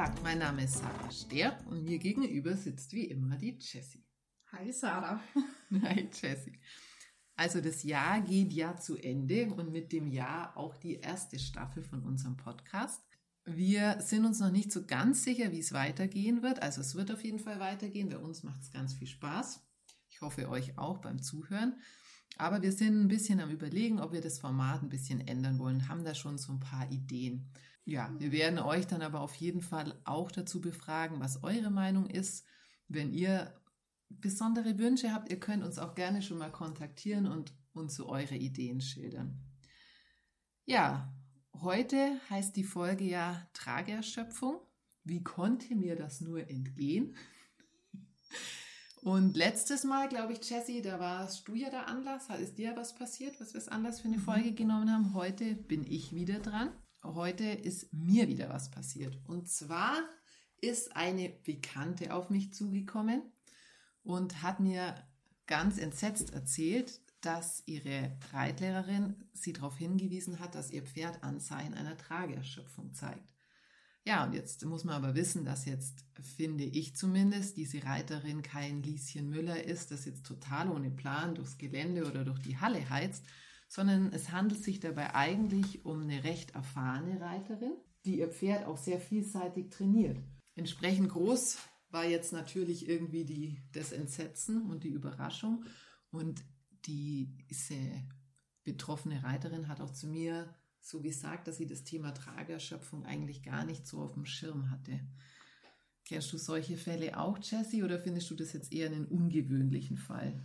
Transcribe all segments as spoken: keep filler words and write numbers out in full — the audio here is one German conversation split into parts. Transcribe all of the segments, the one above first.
Tag, mein Name ist Sarah Stehr und mir gegenüber sitzt wie immer die Jessie. Hi Sarah. Hi Jessie. Also das Jahr geht ja zu Ende und mit dem Jahr auch die erste Staffel von unserem Podcast. Wir sind uns noch nicht so ganz sicher, wie es weitergehen wird. Also es wird auf jeden Fall weitergehen. Bei uns macht es ganz viel Spaß. Ich hoffe, euch auch beim Zuhören. Aber wir sind ein bisschen am Überlegen, ob wir das Format ein bisschen ändern wollen. Haben da schon so ein paar Ideen. Ja, wir werden euch dann aber auf jeden Fall auch dazu befragen, was eure Meinung ist. Wenn ihr besondere Wünsche habt, ihr könnt uns auch gerne schon mal kontaktieren und uns so eure Ideen schildern. Ja, heute heißt die Folge ja Trageerschöpfung. Wie konnte mir das nur entgehen? Und letztes Mal, glaube ich, Jessie, da warst du ja der Anlass. Ist dir was passiert, was wir es anders für eine Folge genommen haben? Heute bin ich wieder dran. Heute ist mir wieder was passiert. Und zwar ist eine Bekannte auf mich zugekommen und hat mir ganz entsetzt erzählt, dass ihre Reitlehrerin sie darauf hingewiesen hat, dass ihr Pferd Anzeichen einer Trageerschöpfung zeigt. Ja, und jetzt muss man aber wissen, dass jetzt, finde ich zumindest, diese Reiterin kein Lieschen Müller ist, das jetzt total ohne Plan durchs Gelände oder durch die Halle heizt, sondern es handelt sich dabei eigentlich um eine recht erfahrene Reiterin, die ihr Pferd auch sehr vielseitig trainiert. Entsprechend groß war jetzt natürlich irgendwie die, das Entsetzen und die Überraschung. Und die, diese betroffene Reiterin hat auch zu mir so gesagt, dass sie das Thema Trageerschöpfung eigentlich gar nicht so auf dem Schirm hatte. Kennst du solche Fälle auch, Jessie, oder findest du das jetzt eher einen ungewöhnlichen Fall?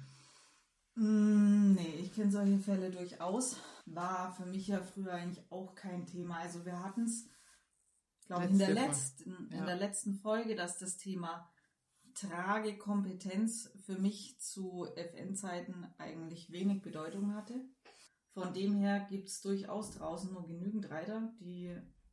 Mm, nee, ich kenne solche Fälle durchaus. War für mich ja früher eigentlich auch kein Thema. Also wir hatten es, glaube ich, in der, letzten, ja. in der letzten Folge, dass das Thema Tragekompetenz für mich zu F N-Zeiten eigentlich wenig Bedeutung hatte. Von dem her gibt es durchaus draußen nur genügend Reiter, die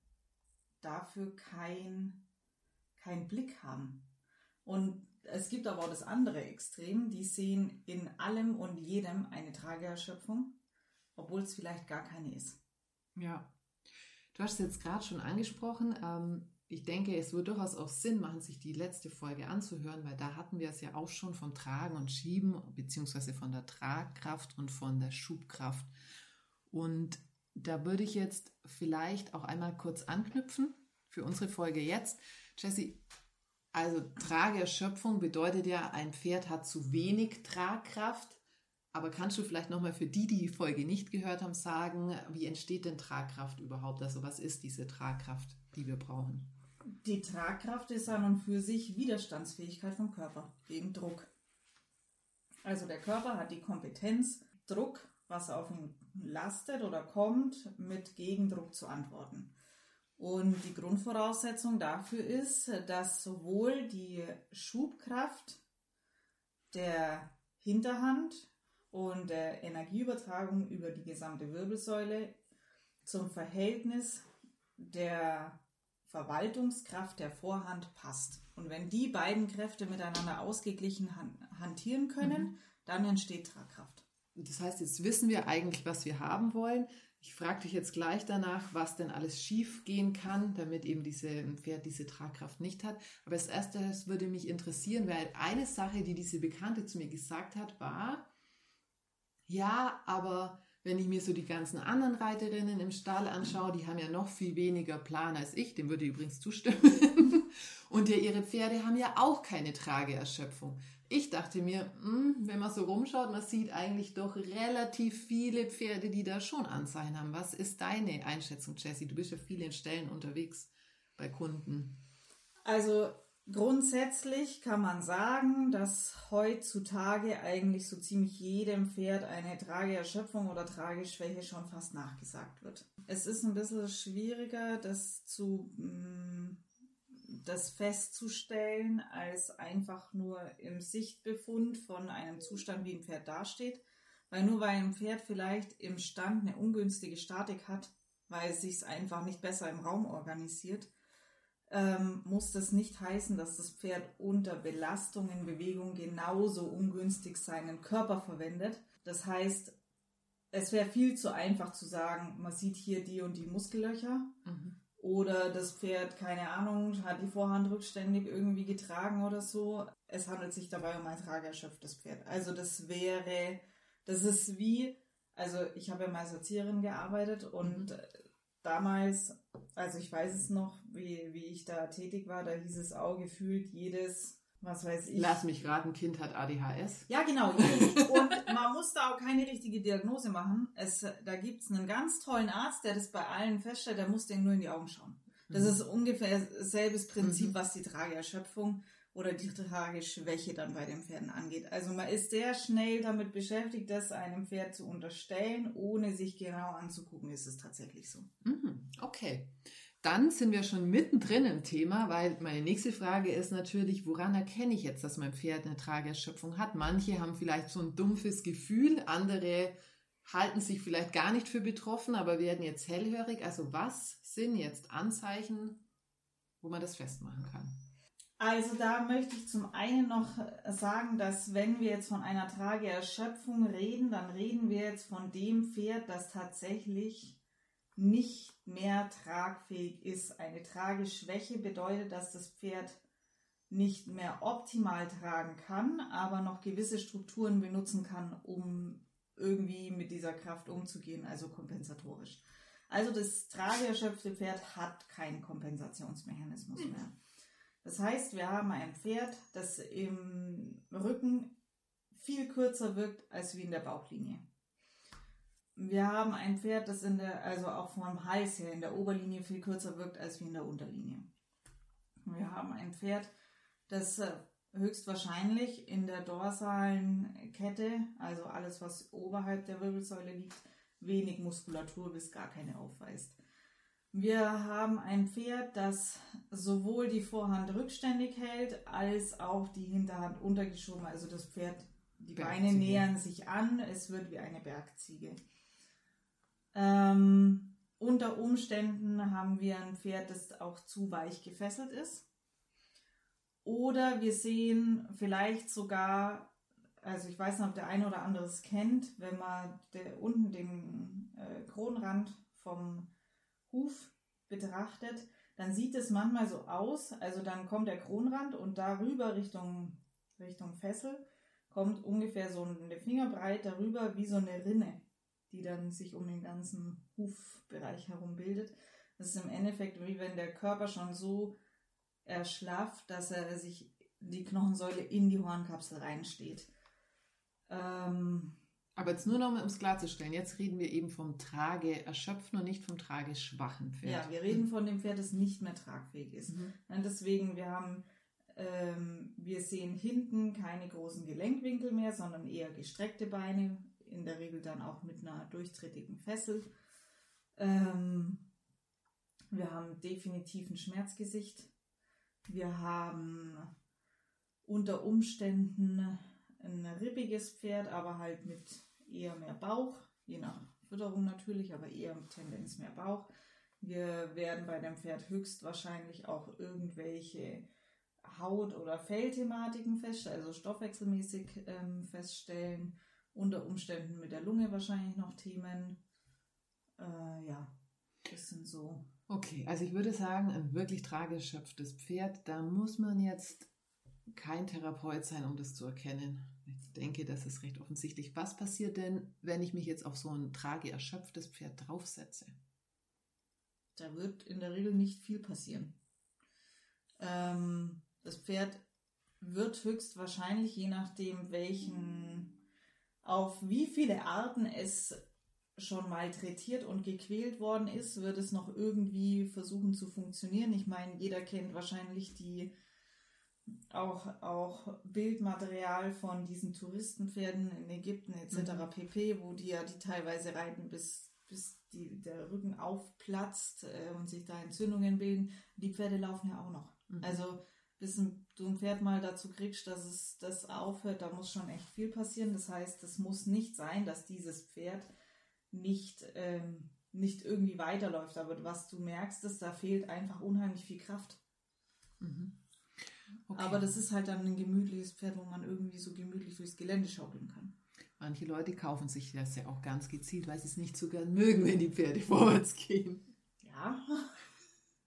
dafür kein, keinen Blick haben. Und es gibt aber auch das andere Extrem, die sehen in allem und jedem eine Trageerschöpfung, obwohl es vielleicht gar keine ist. Ja, du hast es jetzt gerade schon angesprochen. Ähm, ich denke, es würde durchaus auch Sinn machen, sich die letzte Folge anzuhören, weil da hatten wir es ja auch schon vom Tragen und Schieben, beziehungsweise von der Tragkraft und von der Schubkraft. Und da würde ich jetzt vielleicht auch einmal kurz anknüpfen für unsere Folge jetzt. Jessie, also Trageerschöpfung bedeutet ja, ein Pferd hat zu wenig Tragkraft. Aber kannst du vielleicht nochmal für die, die die Folge nicht gehört haben, sagen, wie entsteht denn Tragkraft überhaupt? Also was ist diese Tragkraft, die wir brauchen? Die Tragkraft ist an und für sich Widerstandsfähigkeit vom Körper gegen Druck. Also der Körper hat die Kompetenz, Druck, was auf ihn lastet oder kommt, mit Gegendruck zu antworten. Und die Grundvoraussetzung dafür ist, dass sowohl die Schubkraft der Hinterhand und der Energieübertragung über die gesamte Wirbelsäule zum Verhältnis der Verwaltungskraft der Vorhand passt. Und wenn die beiden Kräfte miteinander ausgeglichen hantieren können, mhm. dann entsteht Tragkraft. Das heißt, jetzt wissen wir eigentlich, was wir haben wollen. Ich frage dich jetzt gleich danach, was denn alles schief gehen kann, damit eben diese ein Pferd diese Tragkraft nicht hat. Aber als erstes würde mich interessieren, weil eine Sache, die diese Bekannte zu mir gesagt hat, war, ja, aber wenn ich mir so die ganzen anderen Reiterinnen im Stall anschaue, die haben ja noch viel weniger Plan als ich, dem würde ich übrigens zustimmen. Und ja, ihre Pferde haben ja auch keine Trageerschöpfung. Ich dachte mir, mh, wenn man so rumschaut, man sieht eigentlich doch relativ viele Pferde, die da schon Anzeichen haben. Was ist deine Einschätzung, Jessie? Du bist ja viel in Ställen unterwegs bei Kunden. Also grundsätzlich kann man sagen, dass heutzutage eigentlich so ziemlich jedem Pferd eine Trageerschöpfung oder Trageschwäche schon fast nachgesagt wird. Es ist ein bisschen schwieriger, das zu das festzustellen, als einfach nur im Sichtbefund von einem Zustand, wie ein Pferd dasteht. Weil nur weil ein Pferd vielleicht im Stand eine ungünstige Statik hat, weil es sich einfach nicht besser im Raum organisiert, ähm, muss das nicht heißen, dass das Pferd unter Belastung in Bewegung genauso ungünstig seinen Körper verwendet. Das heißt, es wäre viel zu einfach zu sagen, man sieht hier die und die Muskellöcher. Mhm. oder das Pferd, keine Ahnung, hat die Vorhand rückständig irgendwie getragen oder so. Es handelt sich dabei um ein trageerschöpftes Pferd. Also das wäre, das ist wie, also ich habe ja mal als Erzieherin gearbeitet und mhm. damals, also ich weiß es noch, wie, wie ich da tätig war, da hieß es auch gefühlt jedes, was weiß ich. Lass mich raten, Kind hat A D H S. Ja, genau. Und man muss da auch keine richtige Diagnose machen. Es, da gibt es einen ganz tollen Arzt, der das bei allen feststellt, der muss denen nur in die Augen schauen. Das mhm. ist ungefähr selbes Prinzip, mhm. was die Trageerschöpfung oder die Trageschwäche dann bei den Pferden angeht. Also man ist sehr schnell damit beschäftigt, das einem Pferd zu unterstellen, ohne sich genau anzugucken, ist es tatsächlich so. Mhm. Okay. Dann sind wir schon mittendrin im Thema, weil meine nächste Frage ist natürlich, woran erkenne ich jetzt, dass mein Pferd eine Trageerschöpfung hat? Manche haben vielleicht so ein dumpfes Gefühl, andere halten sich vielleicht gar nicht für betroffen, aber werden jetzt hellhörig. Also was sind jetzt Anzeichen, wo man das festmachen kann? Also da möchte ich zum einen noch sagen, dass wenn wir jetzt von einer Trageerschöpfung reden, dann reden wir jetzt von dem Pferd, das tatsächlich nicht mehr tragfähig ist. Eine Trageschwäche bedeutet, dass das Pferd nicht mehr optimal tragen kann, aber noch gewisse Strukturen benutzen kann, um irgendwie mit dieser Kraft umzugehen, also kompensatorisch. Also das trageerschöpfte Pferd hat keinen Kompensationsmechanismus mehr. Das heißt, wir haben ein Pferd, das im Rücken viel kürzer wirkt als wie in der Bauchlinie. Wir haben ein Pferd, das in der, also auch vom Hals her in der Oberlinie viel kürzer wirkt als wie in der Unterlinie. Wir haben ein Pferd, das höchstwahrscheinlich in der dorsalen Kette, also alles, was oberhalb der Wirbelsäule liegt, wenig Muskulatur bis gar keine aufweist. Wir haben ein Pferd, das sowohl die Vorhand rückständig hält, als auch die Hinterhand untergeschoben. Also das Pferd, die Beine nähern sich an, es wird wie eine Bergziege. Ähm, unter Umständen haben wir ein Pferd, das auch zu weich gefesselt ist. Oder wir sehen vielleicht sogar, also ich weiß nicht, ob der eine oder andere es kennt, wenn man der, unten den äh, Kronrand vom Huf betrachtet, dann sieht es manchmal so aus, also dann kommt der Kronrand und darüber Richtung, Richtung Fessel kommt ungefähr so eine Fingerbreit darüber wie so eine Rinne, die dann sich um den ganzen Hufbereich herum bildet. Das ist im Endeffekt wie wenn der Körper schon so erschlafft, dass er sich die Knochensäule in die Hornkapsel reinsteht. Ähm, Aber jetzt nur noch, um es klarzustellen, jetzt reden wir eben vom Trageerschöpften und nicht vom trageschwachen Pferd. Ja, wir reden von dem Pferd, das nicht mehr tragfähig ist. Mhm. Und deswegen, wir haben, ähm, wir sehen hinten keine großen Gelenkwinkel mehr, sondern eher gestreckte Beine, in der Regel dann auch mit einer durchtrittigen Fessel. Ähm, wir haben definitiv ein Schmerzgesicht. Wir haben unter Umständen ein rippiges Pferd, aber halt mit eher mehr Bauch, je nach Fütterung natürlich, aber eher mit Tendenz mehr Bauch. Wir werden bei dem Pferd höchstwahrscheinlich auch irgendwelche Haut- oder Fellthematiken feststellen, also stoffwechselmäßig ähm, feststellen. Unter Umständen mit der Lunge wahrscheinlich noch Themen. Äh, ja, das sind so. Okay, also ich würde sagen, ein wirklich trageerschöpftes Pferd, da muss man jetzt kein Therapeut sein, um das zu erkennen. Ich denke, das ist recht offensichtlich. Was passiert denn, wenn ich mich jetzt auf so ein trageerschöpftes Pferd draufsetze? Da wird in der Regel nicht viel passieren. Ähm, das Pferd wird höchstwahrscheinlich, je nachdem welchen, auf wie viele Arten es schon malträtiert und gequält worden ist, wird es noch irgendwie versuchen zu funktionieren. Ich meine, jeder kennt wahrscheinlich die auch, auch Bildmaterial von diesen Touristenpferden in Ägypten et cetera mhm. pp., wo die ja die teilweise reiten, bis, bis die, der Rücken aufplatzt äh, und sich da Entzündungen bilden. Die Pferde laufen ja auch noch. Mhm. Also bis ein, du ein Pferd mal dazu kriegst, dass es das aufhört, da muss schon echt viel passieren. Das heißt, es muss nicht sein, dass dieses Pferd nicht, ähm, nicht irgendwie weiterläuft. Aber was du merkst, ist, da fehlt einfach unheimlich viel Kraft. Mhm. Okay. Aber das ist halt dann ein gemütliches Pferd, wo man irgendwie so gemütlich durchs Gelände schaukeln kann. Manche Leute kaufen sich das ja auch ganz gezielt, weil sie es nicht so gern mögen, wenn die Pferde vorwärts gehen. Ja.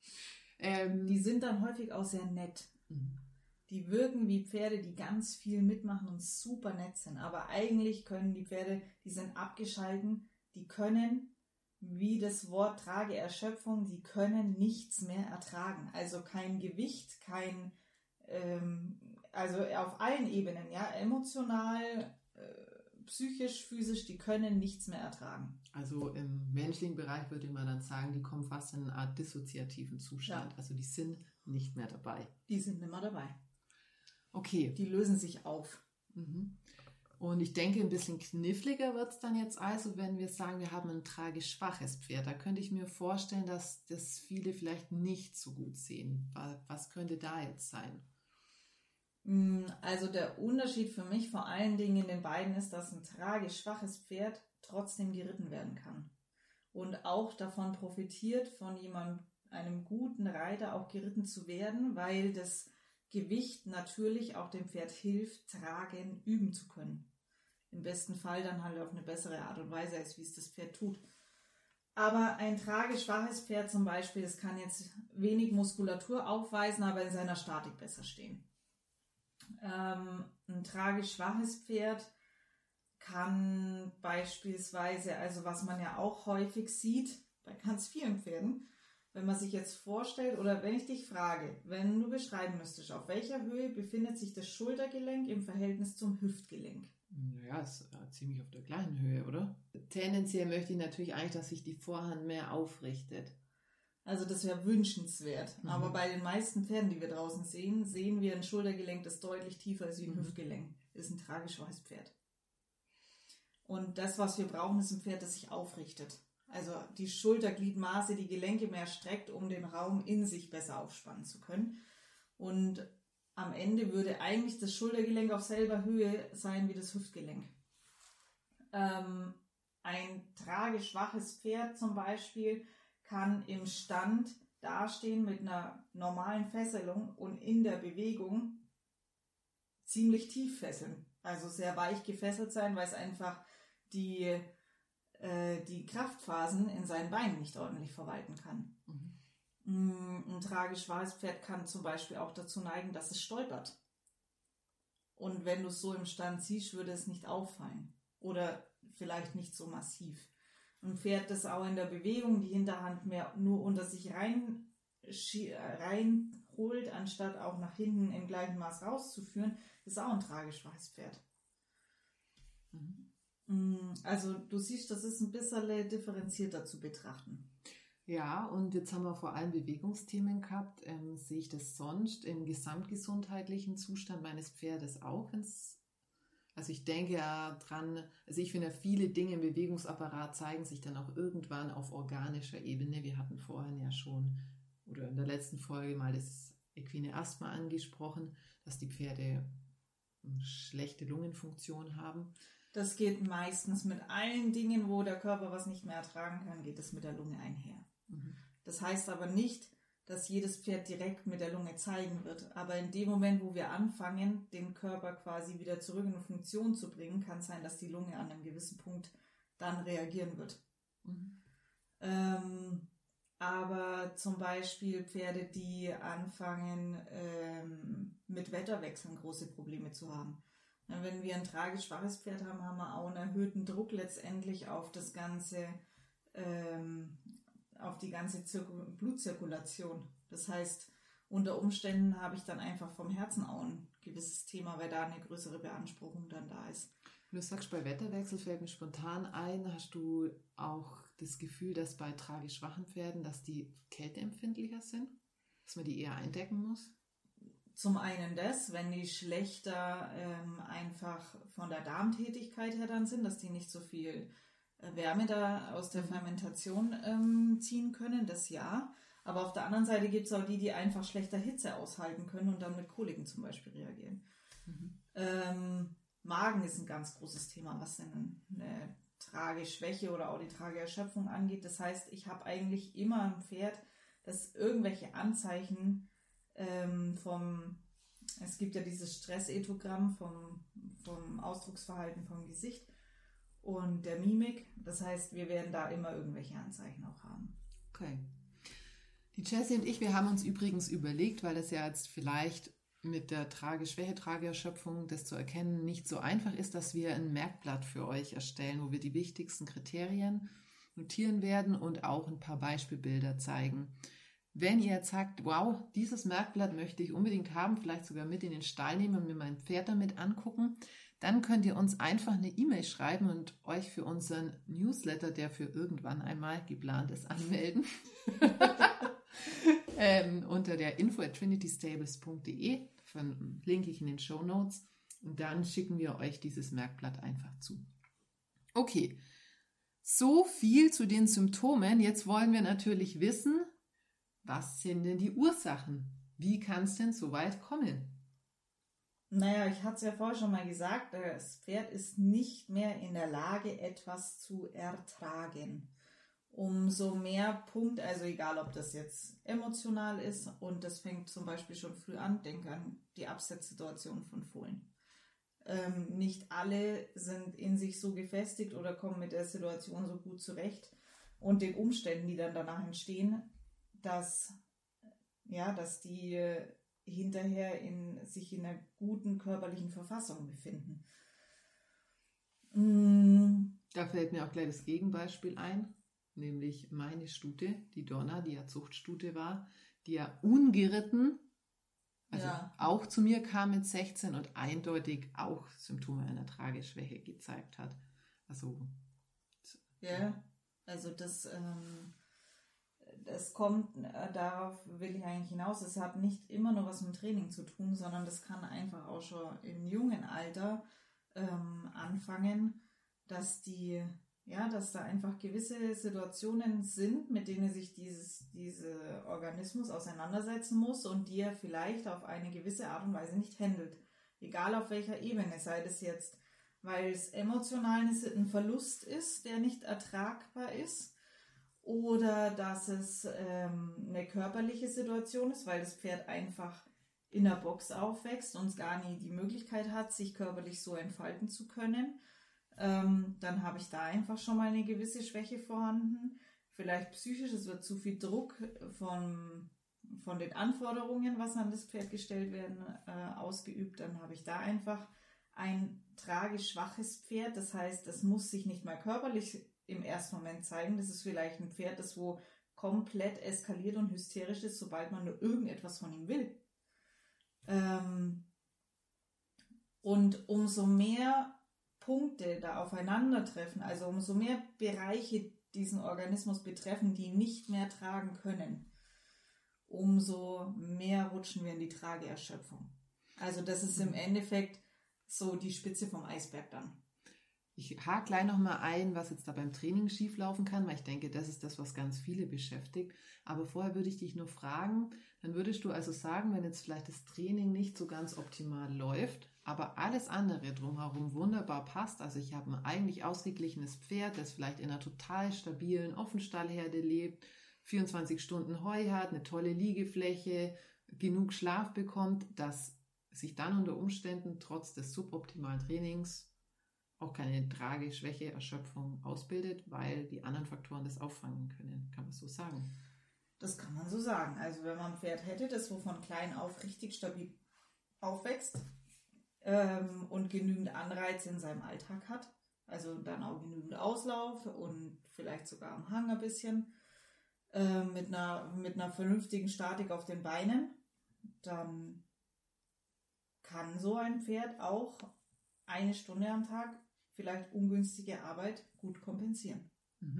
Ähm, die sind dann häufig auch sehr nett. Mhm. Die wirken wie Pferde, die ganz viel mitmachen und super nett sind. Aber eigentlich können die Pferde, die sind abgeschalten, die können, wie das Wort Trageerschöpfung, die können nichts mehr ertragen. Also kein Gewicht, kein, ähm, also auf allen Ebenen, ja, emotional, äh, psychisch, physisch, die können nichts mehr ertragen. Also im menschlichen Bereich würde man dann sagen, die kommen fast in eine Art dissoziativen Zustand. Ja. Also die sind nicht mehr dabei. Die sind nicht mehr dabei. Okay. Die lösen sich auf. Mhm. Und ich denke, ein bisschen kniffliger wird es dann jetzt also, wenn wir sagen, wir haben ein tragisch schwaches Pferd. Da könnte ich mir vorstellen, dass das viele vielleicht nicht so gut sehen. Was könnte da jetzt sein? Also der Unterschied für mich vor allen Dingen in den beiden ist, dass ein tragisch schwaches Pferd trotzdem geritten werden kann. Und auch davon profitiert, von jemandem, einem guten Reiter auch geritten zu werden, weil das Gewicht natürlich auch dem Pferd hilft, tragen, üben zu können. Im besten Fall dann halt auf eine bessere Art und Weise, als wie es das Pferd tut. Aber ein tragisch schwaches Pferd zum Beispiel, das kann jetzt wenig Muskulatur aufweisen, aber in seiner Statik besser stehen. Ähm, ein tragisch schwaches Pferd kann beispielsweise, also was man ja auch häufig sieht, bei ganz vielen Pferden, wenn man sich jetzt vorstellt, oder wenn ich dich frage, wenn du beschreiben müsstest, auf welcher Höhe befindet sich das Schultergelenk im Verhältnis zum Hüftgelenk? Ja, ist äh, ziemlich auf der gleichen Höhe, oder? Tendenziell möchte ich natürlich eigentlich, dass sich die Vorhand mehr aufrichtet. Also das wäre wünschenswert. Mhm. Aber bei den meisten Pferden, die wir draußen sehen, sehen wir ein Schultergelenk, das deutlich tiefer ist wie ein mhm. Hüftgelenk. Das ist ein tragisch schwaches Pferd. Und das, was wir brauchen, ist ein Pferd, das sich aufrichtet. Also die Schultergliedmaße, die Gelenke mehr streckt, um den Raum in sich besser aufspannen zu können. Und am Ende würde eigentlich das Schultergelenk auf selber Höhe sein wie das Hüftgelenk. Ähm, ein tragisch schwaches Pferd zum Beispiel kann im Stand dastehen mit einer normalen Fesselung und in der Bewegung ziemlich tief fesseln. Also sehr weich gefesselt sein, weil es einfach die, äh, die Kraftphasen in seinen Beinen nicht ordentlich verwalten kann. Mhm. Ein tragisch schwaches Pferd kann zum Beispiel auch dazu neigen, dass es stolpert. Und wenn du es so im Stand siehst, würde es nicht auffallen. Oder vielleicht nicht so massiv. Ein Pferd, das auch in der Bewegung die Hinterhand mehr nur unter sich rein, reinholt, anstatt auch nach hinten im gleichen Maß rauszuführen, ist auch ein tragisch schwaches Pferd. Mhm. Also du siehst, das ist ein bisschen differenzierter zu betrachten. Ja, und jetzt haben wir vor allem Bewegungsthemen gehabt. Ähm, sehe ich das sonst im gesamtgesundheitlichen Zustand meines Pferdes auch, wenn's Also ich denke ja dran, also ich finde ja, viele Dinge im Bewegungsapparat zeigen sich dann auch irgendwann auf organischer Ebene. Wir hatten vorhin ja schon, oder in der letzten Folge mal das equine Asthma angesprochen, dass die Pferde eine schlechte Lungenfunktion haben. Das geht meistens mit allen Dingen, wo der Körper was nicht mehr ertragen kann, geht es mit der Lunge einher. Mhm. Das heißt aber nicht, dass jedes Pferd direkt mit der Lunge zeigen wird. Aber in dem Moment, wo wir anfangen, den Körper quasi wieder zurück in eine Funktion zu bringen, kann es sein, dass die Lunge an einem gewissen Punkt dann reagieren wird. Mhm. Ähm, aber zum Beispiel Pferde, die anfangen, ähm, mit Wetterwechseln große Probleme zu haben. Wenn wir ein tragisch schwaches Pferd haben, haben wir auch einen erhöhten Druck letztendlich auf das ganze ähm, auf die ganze Zirku- Blutzirkulation. Das heißt, unter Umständen habe ich dann einfach vom Herzen auch ein gewisses Thema, weil da eine größere Beanspruchung dann da ist. Du sagst, bei Wetterwechsel fällt mir spontan ein, hast du auch das Gefühl, dass bei tragisch schwachen Pferden, dass die kälteempfindlicher sind? Dass man die eher eindecken muss? Zum einen das, wenn die schlechter ähm, einfach von der Darmtätigkeit her dann sind, dass die nicht so viel Wärme da aus der Fermentation ähm, ziehen können, das ja. Aber auf der anderen Seite gibt es auch die, die einfach schlechter Hitze aushalten können und dann mit Koliken zum Beispiel reagieren. Mhm. Ähm, Magen ist ein ganz großes Thema, was denn eine Trageschwäche oder auch die Trageerschöpfung angeht. Das heißt, ich habe eigentlich immer ein Pferd, das irgendwelche Anzeichen ähm, vom, es gibt ja dieses Stressetogramm vom, vom Ausdrucksverhalten vom Gesicht und der Mimik. Das heißt, wir werden da immer irgendwelche Anzeichen auch haben. Okay. Die Jessie und ich, wir haben uns übrigens überlegt, weil es ja jetzt vielleicht mit der Trage-Schwäche, Trageerschöpfung, das zu erkennen, nicht so einfach ist, dass wir ein Merkblatt für euch erstellen, wo wir die wichtigsten Kriterien notieren werden und auch ein paar Beispielbilder zeigen. Wenn ihr jetzt sagt, wow, dieses Merkblatt möchte ich unbedingt haben, vielleicht sogar mit in den Stall nehmen und mir mein Pferd damit angucken, dann könnt ihr uns einfach eine E-Mail schreiben und euch für unseren Newsletter, der für irgendwann einmal geplant ist, anmelden. ähm, unter der info at trinitystables punkt de, verlinke ich in den Shownotes, und dann schicken wir euch dieses Merkblatt einfach zu. Okay, so viel zu den Symptomen. Jetzt wollen wir natürlich wissen, was sind denn die Ursachen? Wie kann es denn so weit kommen? Naja, ich hatte es ja vorher schon mal gesagt, das Pferd ist nicht mehr in der Lage, etwas zu ertragen. Umso mehr Punkt, also egal ob das jetzt emotional ist, und das fängt zum Beispiel schon früh an, denke an die Absetzsituation von Fohlen. Ähm, nicht alle sind in sich so gefestigt oder kommen mit der Situation so gut zurecht und den Umständen, die dann danach entstehen, dass, ja, dass die hinterher in, sich in einer guten körperlichen Verfassung befinden. Mm. Da fällt mir auch gleich das Gegenbeispiel ein, nämlich meine Stute, die Donna, die ja Zuchtstute war, die ja ungeritten, also ja. auch zu mir kam mit sechzehn und eindeutig auch Symptome einer Trageschwäche gezeigt hat. Also ja, also das ähm Es kommt, äh, darauf will ich eigentlich hinaus, es hat nicht immer nur was mit Training zu tun, sondern das kann einfach auch schon im jungen Alter ähm, anfangen, dass die, ja, dass da einfach gewisse Situationen sind, mit denen sich dieses, dieser Organismus auseinandersetzen muss und die er vielleicht auf eine gewisse Art und Weise nicht handelt. Egal auf welcher Ebene, sei das jetzt, weil es emotional ein Verlust ist, der nicht ertragbar ist, oder dass es ähm, eine körperliche Situation ist, weil das Pferd einfach in der Box aufwächst und gar nie die Möglichkeit hat, sich körperlich so entfalten zu können. Ähm, dann habe ich da einfach schon mal eine gewisse Schwäche vorhanden. Vielleicht psychisch, es wird zu viel Druck von, von den Anforderungen, was an das Pferd gestellt werden, äh, ausgeübt. Dann habe ich da einfach ein tragisch schwaches Pferd. Das heißt, es muss sich nicht mal körperlich im ersten Moment zeigen. Das ist vielleicht ein Pferd, das wo komplett eskaliert und hysterisch ist, sobald man nur irgendetwas von ihm will. Ähm und umso mehr Punkte da aufeinandertreffen, also umso mehr Bereiche diesen Organismus betreffen, die nicht mehr tragen können, umso mehr rutschen wir in die Trageerschöpfung. Also das ist im Endeffekt so die Spitze vom Eisberg dann. Ich hake gleich nochmal ein, was jetzt da beim Training schieflaufen kann, weil ich denke, das ist das, was ganz viele beschäftigt. Aber vorher würde ich dich nur fragen, dann würdest du also sagen, wenn jetzt vielleicht das Training nicht so ganz optimal läuft, aber alles andere drumherum wunderbar passt, also ich habe ein eigentlich ausgeglichenes Pferd, das vielleicht in einer total stabilen Offenstallherde lebt, vierundzwanzig Stunden Heu hat, eine tolle Liegefläche, genug Schlaf bekommt, dass sich dann unter Umständen trotz des suboptimalen Trainings auch keine Trage, Schwäche, Erschöpfung ausbildet, weil die anderen Faktoren das auffangen können. Kann man so sagen? Das kann man so sagen. Also wenn man ein Pferd hätte, das wo von klein auf richtig stabil aufwächst ähm, und genügend Anreize in seinem Alltag hat, also dann auch genügend Auslauf und vielleicht sogar am Hang ein bisschen, äh, mit einer, mit einer vernünftigen Statik auf den Beinen, dann kann so ein Pferd auch eine Stunde am Tag vielleicht ungünstige Arbeit gut kompensieren.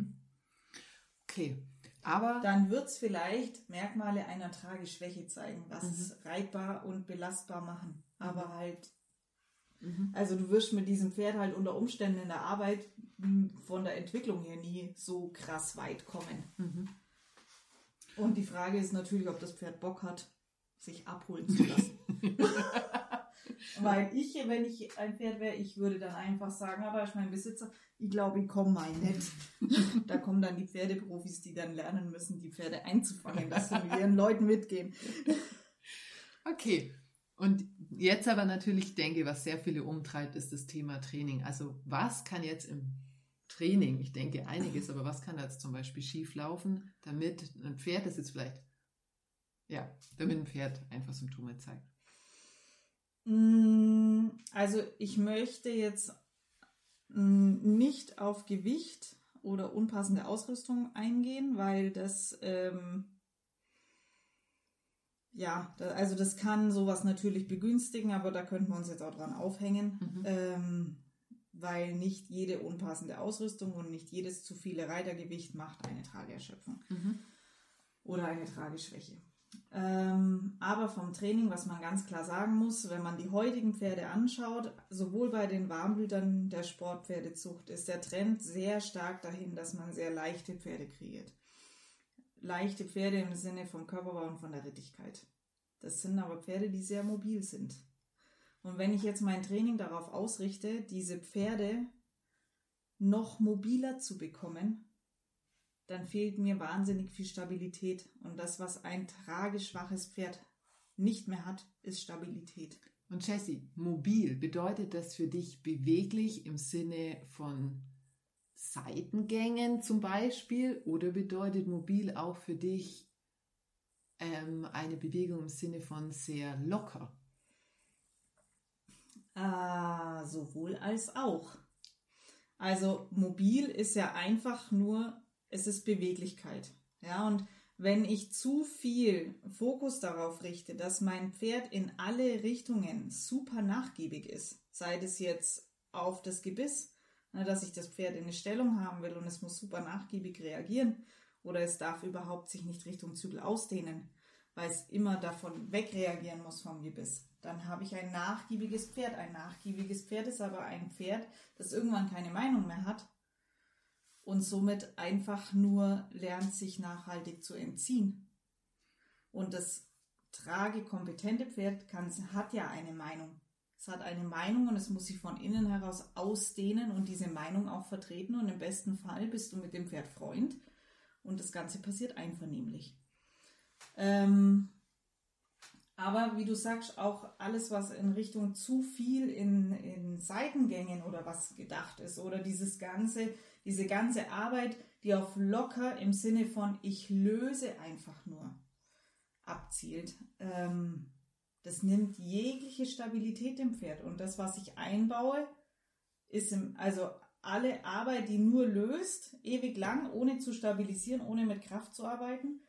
Okay, aber dann wird es vielleicht Merkmale einer Trageschwäche zeigen, was mhm. es reitbar und belastbar machen. Aber mhm. halt, mhm. also du wirst mit diesem Pferd halt unter Umständen in der Arbeit von der Entwicklung her nie so krass weit kommen. Mhm. Und die Frage ist natürlich, ob das Pferd Bock hat, sich abholen zu lassen. Weil ich, wenn ich ein Pferd wäre, ich würde dann einfach sagen, aber ich mein Besitzer, ich glaube, ich komme mal nicht. Da kommen dann die Pferdeprofis, die dann lernen müssen, die Pferde einzufangen, dass sie mit ihren Leuten mitgehen. Okay, und jetzt aber natürlich denke, was sehr viele umtreibt, ist das Thema Training. Also was kann jetzt im Training, ich denke einiges, aber was kann da jetzt zum Beispiel schief laufen, damit ein Pferd, das jetzt vielleicht Ja, damit ein Pferd einfach Symptome zeigt. Also ich möchte jetzt nicht auf Gewicht oder unpassende Ausrüstung eingehen, weil das, ähm, ja, also das kann sowas natürlich begünstigen, aber da könnten wir uns jetzt auch dran aufhängen, mhm. ähm, weil nicht jede unpassende Ausrüstung und nicht jedes zu viele Reitergewicht macht eine Trageerschöpfung mhm. oder eine Trageschwäche. Ähm, aber vom Training, was man ganz klar sagen muss, wenn man die heutigen Pferde anschaut, sowohl bei den Warmblütern der Sportpferdezucht ist der Trend sehr stark dahin, dass man sehr leichte Pferde kreiert. Leichte Pferde im Sinne vom Körperbau und von der Rittigkeit. Das sind aber Pferde, die sehr mobil sind. Und wenn ich jetzt mein Training darauf ausrichte, diese Pferde noch mobiler zu bekommen, dann fehlt mir wahnsinnig viel Stabilität. Und das, was ein trageschwaches Pferd nicht mehr hat, ist Stabilität. Und Jessie, mobil, bedeutet das für dich beweglich im Sinne von Seitengängen zum Beispiel? Oder bedeutet mobil auch für dich ähm, eine Bewegung im Sinne von sehr locker? Ah, sowohl als auch. Also mobil ist ja einfach nur... Es ist Beweglichkeit. Ja, und wenn ich zu viel Fokus darauf richte, dass mein Pferd in alle Richtungen super nachgiebig ist, sei es jetzt auf das Gebiss, dass ich das Pferd in eine Stellung haben will und es muss super nachgiebig reagieren, oder es darf überhaupt sich nicht Richtung Zügel ausdehnen, weil es immer davon wegreagieren muss vom Gebiss, dann habe ich ein nachgiebiges Pferd. Ein nachgiebiges Pferd ist aber ein Pferd, das irgendwann keine Meinung mehr hat, und somit einfach nur lernt, sich nachhaltig zu entziehen. Und das tragekompetente Pferd kann, hat ja eine Meinung. Es hat eine Meinung und es muss sich von innen heraus ausdehnen und diese Meinung auch vertreten. Und im besten Fall bist du mit dem Pferd Freund und das Ganze passiert einvernehmlich. Ähm, aber wie du sagst, auch alles, was in Richtung zu viel in, in Seitengängen oder was gedacht ist oder dieses ganze... Diese ganze Arbeit, die auf locker im Sinne von ich löse einfach nur abzielt, ähm, das nimmt jegliche Stabilität dem Pferd. Und das, was ich einbaue, ist im, also alle Arbeit, die nur löst, ewig lang, ohne zu stabilisieren, ohne mit Kraft zu arbeiten,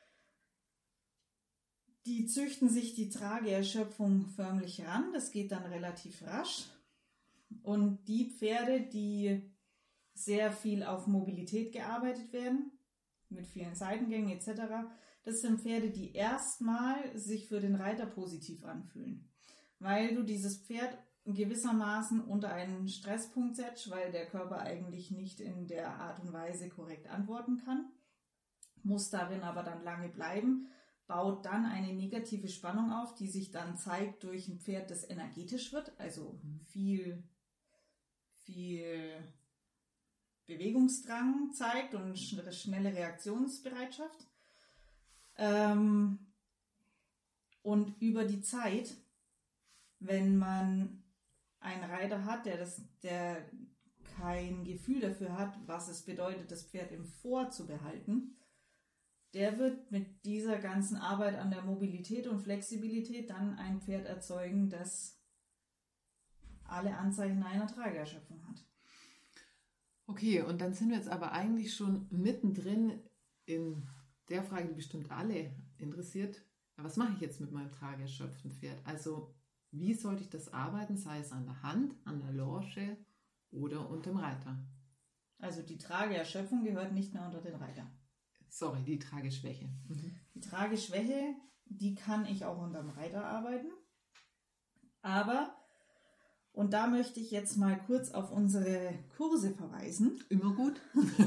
die züchten sich die Trageerschöpfung förmlich ran. Das geht dann relativ rasch. Und die Pferde, die sehr viel auf Mobilität gearbeitet werden, mit vielen Seitengängen et cetera. Das sind Pferde, die erstmal sich für den Reiter positiv anfühlen, weil du dieses Pferd gewissermaßen unter einen Stresspunkt setzt, weil der Körper eigentlich nicht in der Art und Weise korrekt antworten kann, muss darin aber dann lange bleiben, baut dann eine negative Spannung auf, die sich dann zeigt durch ein Pferd, das energetisch wird, also viel, viel Bewegungsdrang zeigt und schnelle Reaktionsbereitschaft. Ähm, und über die Zeit, wenn man einen Reiter hat, der, das, der kein Gefühl dafür hat, was es bedeutet, das Pferd im Vor zu behalten, der wird mit dieser ganzen Arbeit an der Mobilität und Flexibilität dann ein Pferd erzeugen, das alle Anzeichen einer Trageerschöpfung hat. Okay, und dann sind wir jetzt aber eigentlich schon mittendrin in der Frage, die bestimmt alle interessiert. Was mache ich jetzt mit meinem trageerschöpften Pferd? Also wie sollte ich das arbeiten, sei es an der Hand, an der Lorsche oder unter dem Reiter? Also die Trageerschöpfung gehört nicht mehr unter den Reiter. Sorry, die Trageschwäche. Mhm. Die Trageschwäche, die kann ich auch unter dem Reiter arbeiten. Aber... Und da möchte ich jetzt mal kurz auf unsere Kurse verweisen. Immer gut.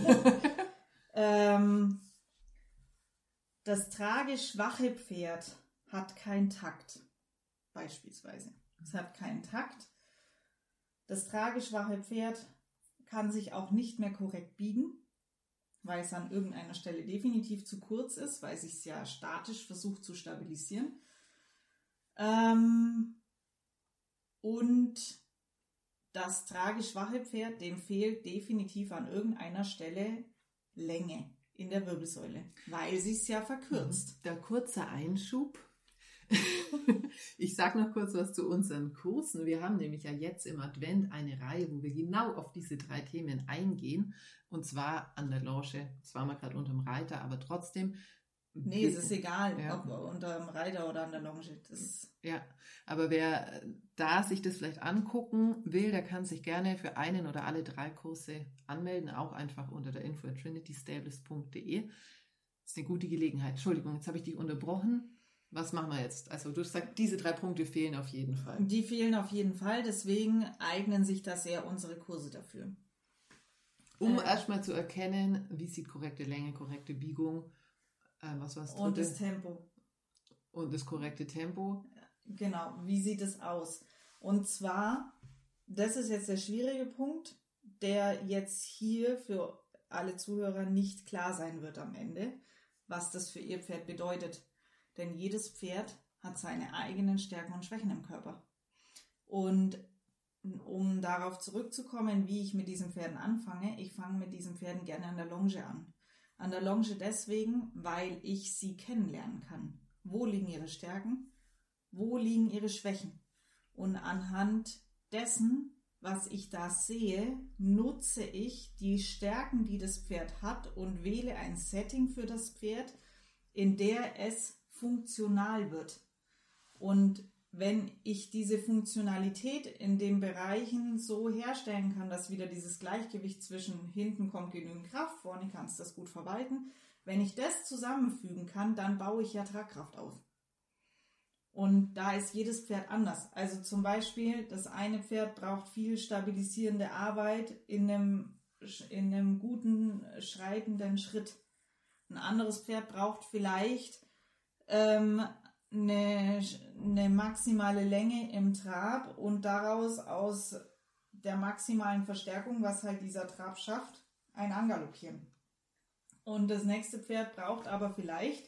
ähm, das trageschwache Pferd hat keinen Takt, beispielsweise. Es hat keinen Takt. Das trageschwache Pferd kann sich auch nicht mehr korrekt biegen, weil es an irgendeiner Stelle definitiv zu kurz ist, weil es sich ja statisch versucht zu stabilisieren. Ähm... Und das trageschwache Pferd, dem fehlt definitiv an irgendeiner Stelle Länge. in der Wirbelsäule, weil sie es ja verkürzt. Der kurze Einschub. Ich sage noch kurz was zu unseren Kursen. Wir haben nämlich ja jetzt im Advent eine Reihe, wo wir genau auf diese drei Themen eingehen. Und zwar an der Longe. Jetzt waren wir gerade unterm Reiter, aber trotzdem. Nee, es ist egal, ja. ob unterm Reiter oder an der Longe. Das ja, aber wer da sich das vielleicht angucken will, der kann sich gerne für einen oder alle drei Kurse anmelden. Auch einfach unter der info at trinity stables punkt de. Das ist eine gute Gelegenheit. Entschuldigung, jetzt habe ich dich unterbrochen. Was machen wir jetzt? Also du sagst, diese drei Punkte fehlen auf jeden Fall. Die fehlen auf jeden Fall, deswegen eignen sich da sehr unsere Kurse dafür. Um äh, erstmal zu erkennen, wie sieht korrekte Länge, korrekte Biegung, äh, was war's dritte? Und das Tempo. Und das korrekte Tempo. Genau, wie sieht es aus? Und zwar, das ist jetzt der schwierige Punkt, der jetzt hier für alle Zuhörer nicht klar sein wird am Ende, was das für ihr Pferd bedeutet. Denn jedes Pferd hat seine eigenen Stärken und Schwächen im Körper. Und um darauf zurückzukommen, wie ich mit diesen Pferden anfange, ich fange mit diesen Pferden gerne an der Longe an. An der Longe deswegen, weil ich sie kennenlernen kann. Wo liegen ihre Stärken? Wo liegen ihre Schwächen? Und anhand dessen, was ich da sehe, nutze ich die Stärken, die das Pferd hat und wähle ein Setting für das Pferd, in der es funktional wird. Und wenn ich diese Funktionalität in den Bereichen so herstellen kann, dass wieder dieses Gleichgewicht zwischen hinten kommt genügend Kraft, vorne kannst du das gut verwalten, wenn ich das zusammenfügen kann, dann baue ich ja Tragkraft auf. Und da ist jedes Pferd anders. Also zum Beispiel, das eine Pferd braucht viel stabilisierende Arbeit in einem, in einem guten, schreitenden Schritt. Ein anderes Pferd braucht vielleicht ähm, eine, eine maximale Länge im Trab und daraus aus der maximalen Verstärkung, was halt dieser Trab schafft, ein Angaloppieren. Und das nächste Pferd braucht aber vielleicht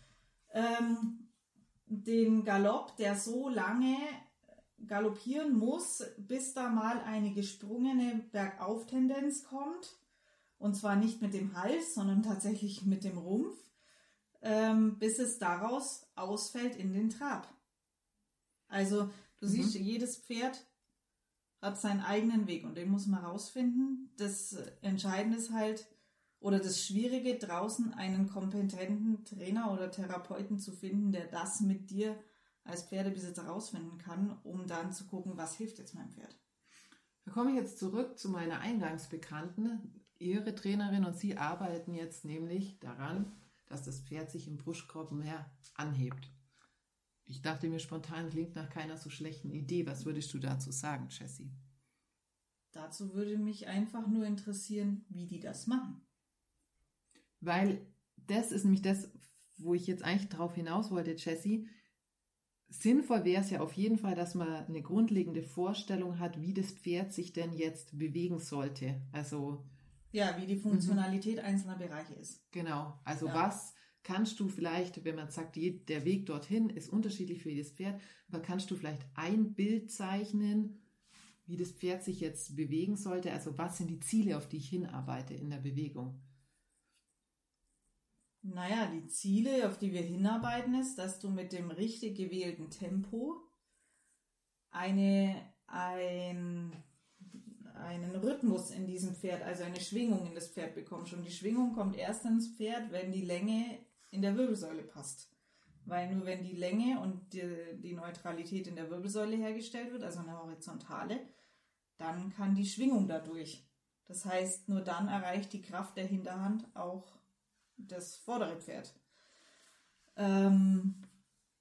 ähm, den Galopp, der so lange galoppieren muss, bis da mal eine gesprungene Bergauftendenz kommt. Und zwar nicht mit dem Hals, sondern tatsächlich mit dem Rumpf, ähm, bis es daraus ausfällt in den Trab. Also du mhm. siehst, jedes Pferd hat seinen eigenen Weg und den muss man rausfinden. Das Entscheidende ist halt, oder das Schwierige, draußen einen kompetenten Trainer oder Therapeuten zu finden, der das mit dir als Pferdebesitzer rausfinden kann, um dann zu gucken, was hilft jetzt meinem Pferd. Da komme ich jetzt zurück zu meiner Eingangsbekannten. Ihre Trainerin und Sie arbeiten jetzt nämlich daran, dass das Pferd sich im Brustkorb mehr anhebt. Ich dachte mir spontan, klingt nach keiner so schlechten Idee. Was würdest du dazu sagen, Jessie? Dazu würde mich einfach nur interessieren, wie die das machen. Weil das ist nämlich das, wo ich jetzt eigentlich drauf hinaus wollte, Jessie. Sinnvoll wäre es ja auf jeden Fall, dass man eine grundlegende Vorstellung hat, wie das Pferd sich denn jetzt bewegen sollte. Also ja, wie die Funktionalität mhm. einzelner Bereiche ist. Genau. Also ja. was kannst du vielleicht, wenn man sagt, der Weg dorthin ist unterschiedlich für jedes Pferd, aber kannst du vielleicht ein Bild zeichnen, wie das Pferd sich jetzt bewegen sollte? Also was sind die Ziele, auf die ich hinarbeite in der Bewegung? Naja, die Ziele, auf die wir hinarbeiten, ist, dass du mit dem richtig gewählten Tempo eine, ein, einen Rhythmus in diesem Pferd, also eine Schwingung in das Pferd bekommst. Und die Schwingung kommt erst ins Pferd, wenn die Länge in der Wirbelsäule passt. Weil nur wenn die Länge und die, die Neutralität in der Wirbelsäule hergestellt wird, also eine horizontale, dann kann die Schwingung dadurch. Das heißt, nur dann erreicht die Kraft der Hinterhand auch das vordere Pferd. Ähm,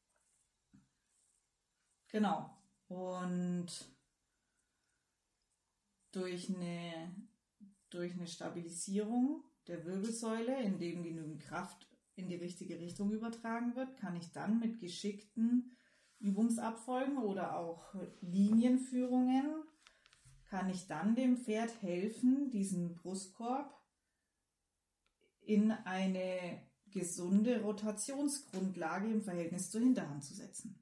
genau. Und durch eine, durch eine Stabilisierung der Wirbelsäule, indem genügend Kraft in die richtige Richtung übertragen wird, kann ich dann mit geschickten Übungsabfolgen oder auch Linienführungen, kann ich dann dem Pferd helfen, diesen Brustkorb in eine gesunde Rotationsgrundlage im Verhältnis zur Hinterhand zu setzen.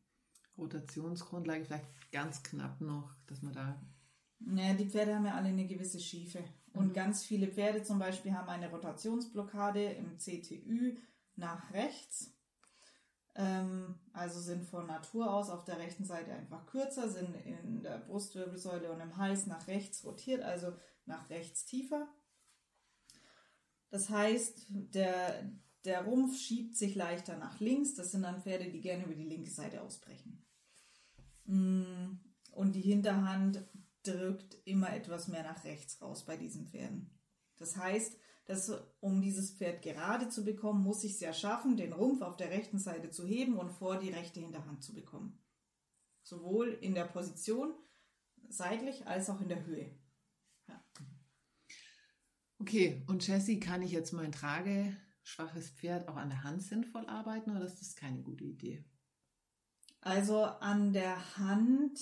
Rotationsgrundlage vielleicht ganz knapp noch, dass man da... Naja, die Pferde haben ja alle eine gewisse Schiefe Und ganz viele Pferde zum Beispiel haben eine Rotationsblockade im C T Ü nach rechts. Ähm, also sind von Natur aus auf der rechten Seite einfach kürzer, sind in der Brustwirbelsäule und im Hals nach rechts rotiert, also nach rechts tiefer. Das heißt, der, der Rumpf schiebt sich leichter nach links. Das sind dann Pferde, die gerne über die linke Seite ausbrechen. Und die Hinterhand drückt immer etwas mehr nach rechts raus bei diesen Pferden. Das heißt, dass, um dieses Pferd gerade zu bekommen, muss ich es ja schaffen, den Rumpf auf der rechten Seite zu heben und vor die rechte Hinterhand zu bekommen. Sowohl in der Position seitlich als auch in der Höhe. Ja. Okay, und Jessie, kann ich jetzt mein trageschwaches Pferd auch an der Hand sinnvoll arbeiten oder ist das keine gute Idee? Also an der Hand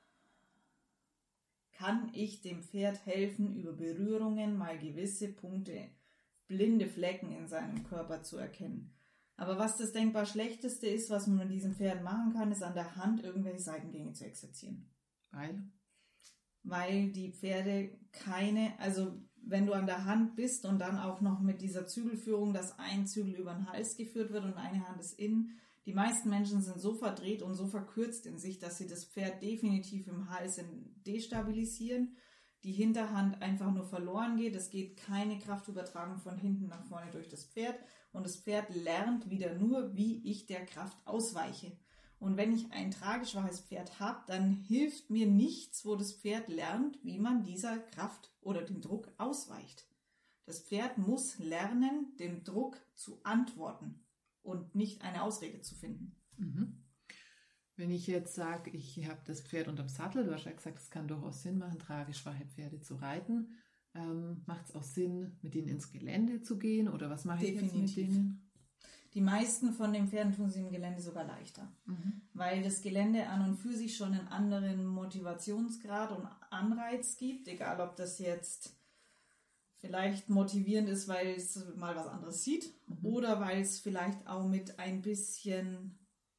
kann ich dem Pferd helfen, über Berührungen mal gewisse Punkte, blinde Flecken in seinem Körper zu erkennen. Aber was das denkbar Schlechteste ist, was man mit diesem Pferd machen kann, ist an der Hand irgendwelche Seitengänge zu exerzieren. Weil? Weil die Pferde keine, also wenn du an der Hand bist und dann auch noch mit dieser Zügelführung, dass ein Zügel über den Hals geführt wird und eine Hand ist innen, die meisten Menschen sind so verdreht und so verkürzt in sich, dass sie das Pferd definitiv im Hals destabilisieren, die Hinterhand einfach nur verloren geht, es geht keine Kraftübertragung von hinten nach vorne durch das Pferd und das Pferd lernt wieder nur, wie ich der Kraft ausweiche. Und wenn ich ein trageschwaches Pferd habe, dann hilft mir nichts, wo das Pferd lernt, wie man dieser Kraft oder dem Druck ausweicht. Das Pferd muss lernen, dem Druck zu antworten und nicht eine Ausrede zu finden. Mhm. Wenn ich jetzt sage, ich habe das Pferd unterm Sattel, du hast ja gesagt, es kann durchaus Sinn machen, trageschwache Pferde zu reiten. Ähm, macht es auch Sinn, mit ihnen ins Gelände zu gehen oder was mache ich jetzt mit denen? Die meisten von den Pferden tun sie im Gelände sogar leichter, mhm. weil das Gelände an und für sich schon einen anderen Motivationsgrad und Anreiz gibt, egal ob das jetzt vielleicht motivierend ist, weil es mal was anderes sieht mhm. oder weil es vielleicht auch mit ein bisschen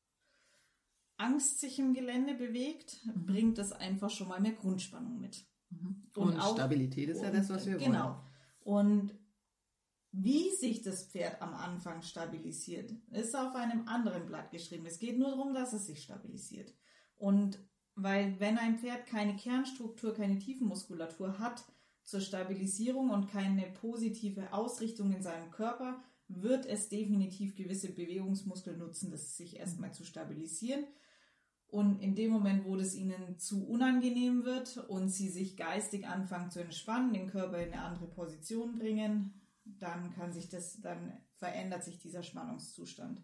Angst sich im Gelände bewegt, mhm. bringt das einfach schon mal mehr Grundspannung mit. Mhm. Und, und auch, Stabilität ist ja das, was wir genau. wollen. Genau. Und wie sich das Pferd am Anfang stabilisiert, ist auf einem anderen Blatt geschrieben. Es geht nur darum, dass es sich stabilisiert. Und weil wenn ein Pferd keine Kernstruktur, keine Tiefenmuskulatur hat zur Stabilisierung und keine positive Ausrichtung in seinem Körper, wird es definitiv gewisse Bewegungsmuskeln nutzen, das sich erstmal zu stabilisieren. Und in dem Moment, wo das ihnen zu unangenehm wird und sie sich geistig anfangen zu entspannen, den Körper in eine andere Position bringen, dann kann sich das, dann verändert sich dieser Spannungszustand.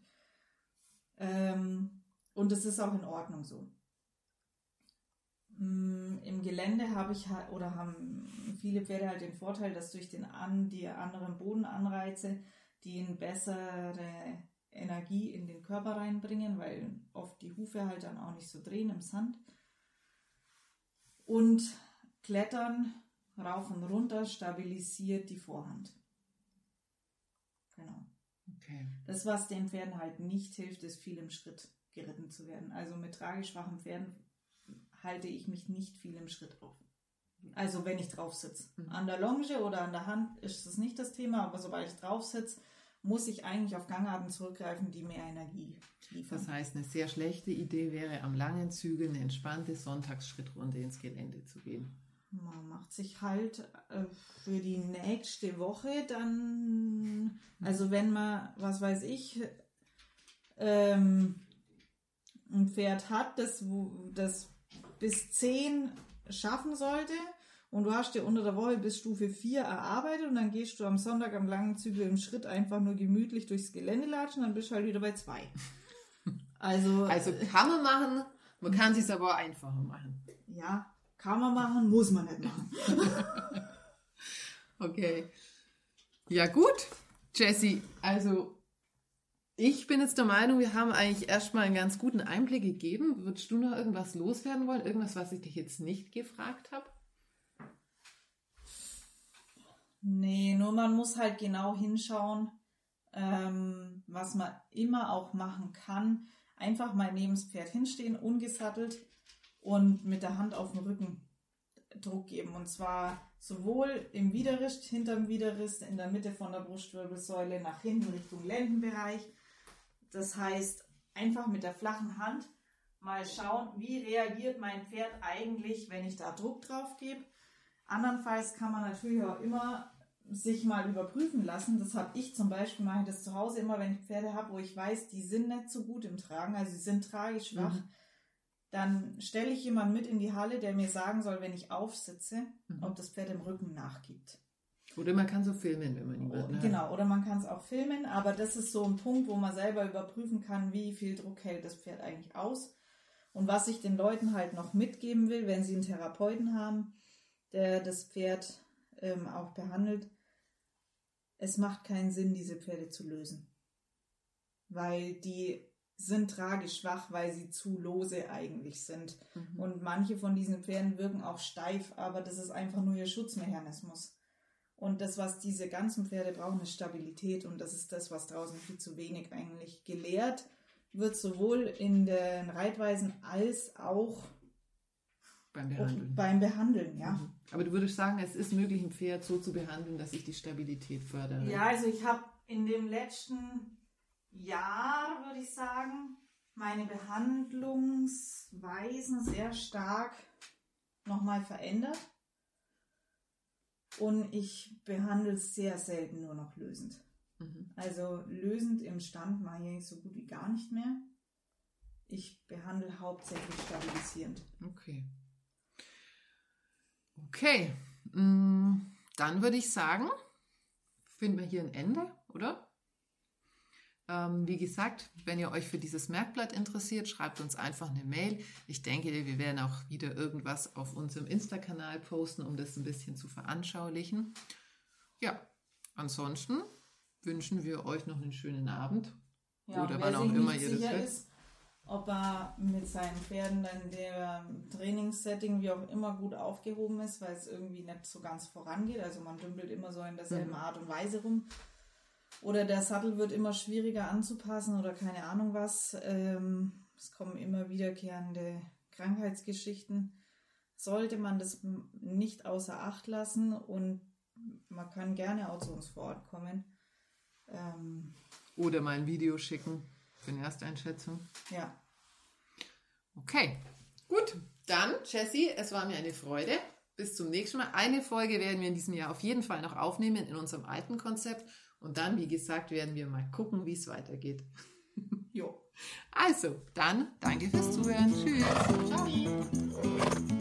Ähm, und das ist auch in Ordnung so. Im Gelände habe ich halt, oder haben viele Pferde halt den Vorteil, dass durch den an, die anderen Bodenanreize, die eine bessere Energie in den Körper reinbringen, weil oft die Hufe halt dann auch nicht so drehen im Sand. Und Klettern rauf und runter stabilisiert die Vorhand. Genau. Okay. Das, was den Pferden halt nicht hilft, ist viel im Schritt geritten zu werden. Also mit trageschwachen Pferden halte ich mich nicht viel im Schritt auf. Also wenn ich drauf sitze. Mhm. An der Longe oder an der Hand ist das nicht das Thema, aber sobald ich drauf sitze, muss ich eigentlich auf Gangarten zurückgreifen, die mehr Energie liefern. Das heißt, eine sehr schlechte Idee wäre, am langen Zügel eine entspannte Sonntagsschrittrunde ins Gelände zu gehen. Man macht sich halt äh, für die nächste Woche dann, also wenn man, was weiß ich, ähm, ein Pferd hat, das, das bis zehn schaffen sollte und du hast dir unter der Woche bis Stufe vier erarbeitet und dann gehst du am Sonntag am langen Zügel im Schritt einfach nur gemütlich durchs Gelände latschen, dann bist du halt wieder bei zwei. Also, also kann man machen, man kann es sich aber auch einfacher machen. Ja, kann man machen, muss man nicht machen. Okay. Ja gut, Jessie, also ich bin jetzt der Meinung, wir haben eigentlich erstmal einen ganz guten Einblick gegeben. Würdest du noch irgendwas loswerden wollen? Irgendwas, was ich dich jetzt nicht gefragt habe? Nee, nur man muss halt genau hinschauen, ähm, was man immer auch machen kann. Einfach mal neben das Pferd hinstehen, ungesattelt und mit der Hand auf den Rücken Druck geben. Und zwar sowohl im Widerrist, hinterm Widerrist, in der Mitte von der Brustwirbelsäule, nach hinten Richtung Lendenbereich. Das heißt, einfach mit der flachen Hand mal schauen, wie reagiert mein Pferd eigentlich, wenn ich da Druck drauf gebe. Andernfalls kann man natürlich auch immer sich mal überprüfen lassen. Das habe ich zum Beispiel, mache ich das zu Hause immer, wenn ich Pferde habe, wo ich weiß, die sind nicht so gut im Tragen, also sie sind trageschwach. Mhm. Dann stelle ich jemanden mit in die Halle, der mir sagen soll, wenn ich aufsitze, mhm. ob das Pferd im Rücken nachgibt. Oder man kann so filmen, wenn man niemanden hat. Genau, oder man kann es auch filmen, aber das ist so ein Punkt, wo man selber überprüfen kann, wie viel Druck hält das Pferd eigentlich aus. Und was ich den Leuten halt noch mitgeben will, wenn sie einen Therapeuten haben, der das Pferd ähm, auch behandelt, es macht keinen Sinn, diese Pferde zu lösen. Weil die sind tragisch schwach, weil sie zu lose eigentlich sind. Mhm. Und manche von diesen Pferden wirken auch steif, aber das ist einfach nur ihr Schutzmechanismus. Und das, was diese ganzen Pferde brauchen, ist Stabilität. Und das ist das, was draußen viel zu wenig eigentlich gelehrt wird, sowohl in den Reitweisen als auch beim Behandeln. Beim Behandeln, ja. Mhm. Aber du würdest sagen, es ist möglich, ein Pferd so zu behandeln, dass ich die Stabilität fördere? Ja, also ich habe in dem letzten Jahr, würde ich sagen, meine Behandlungsweisen sehr stark nochmal verändert. Und ich behandle sehr selten nur noch lösend. Mhm. Also lösend im Stand mache ich so gut wie gar nicht mehr. Ich behandle hauptsächlich stabilisierend. Okay. Okay, dann würde ich sagen, finden wir hier ein Ende, oder? Ähm, wie gesagt, wenn ihr euch für dieses Merkblatt interessiert, schreibt uns einfach eine Mail. Ich denke, wir werden auch wieder irgendwas auf unserem Insta-Kanal posten, um das ein bisschen zu veranschaulichen. Ja, ansonsten wünschen wir euch noch einen schönen Abend. Ja, oder wann auch immer ihr das hört. Ob er mit seinen Pferden in dem Trainingssetting wie auch immer gut aufgehoben ist, weil es irgendwie nicht so ganz vorangeht. Also man dümpelt immer so in derselben mhm. Art und Weise rum. Oder der Sattel wird immer schwieriger anzupassen oder keine Ahnung was. Ähm, es kommen immer wiederkehrende Krankheitsgeschichten. Sollte man das nicht außer Acht lassen und man kann gerne auch zu uns vor Ort kommen. Ähm, oder mal ein Video schicken. Für eine Ersteinschätzung. Ja. Okay, gut. Dann, Jessie, es war mir eine Freude. Bis zum nächsten Mal. Eine Folge werden wir in diesem Jahr auf jeden Fall noch aufnehmen in unserem alten Konzept. Und dann, wie gesagt, werden wir mal gucken, wie es weitergeht. Jo. Also, dann danke fürs Zuhören. Tschüss. Ciao.